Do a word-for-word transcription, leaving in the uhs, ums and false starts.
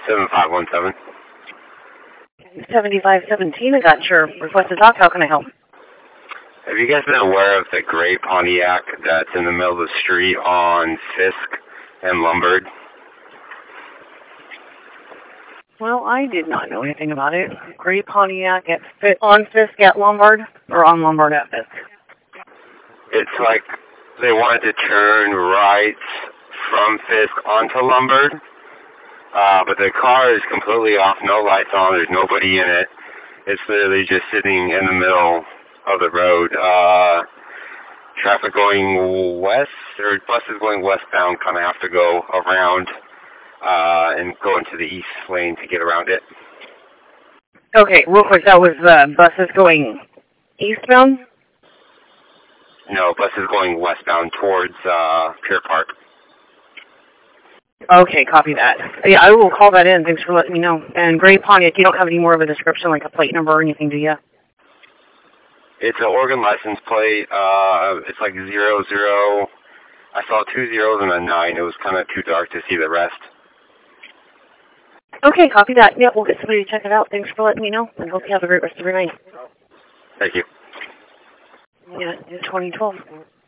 seven five one seven. seventy-five seventeen, I got your request to talk. How can I help? Have you guys been aware of the gray Pontiac that's in the middle of the street on Fisk and Lombard? Well, I did not know anything about it. Gray Pontiac at Fisk, on Fisk at Lombard, or on Lombard at Fisk? It's like they wanted to turn right from Fisk onto Lombard, uh, but the car is completely off, no lights on, there's nobody in it. It's literally just sitting in the middle of the road. Uh, traffic going west, or buses going westbound kind of have to go around uh, and go into the east lane to get around it. Okay, real quick, that was uh, buses going eastbound? No, buses going westbound towards uh, Pier Park. Okay, copy that. Yeah, I will call that in. Thanks for letting me know. And Gray Pontiac, you don't have any more of a description, like a plate number or anything, do you? It's an Oregon license plate. Uh, it's like zero zero. I saw two zeros and a nine. It was kind of too dark to see the rest. Okay, copy that. Yeah, we'll get somebody to check it out. Thanks for letting me know, and hope you have a great rest of your night. Thank you. Yeah, it's twenty twelve.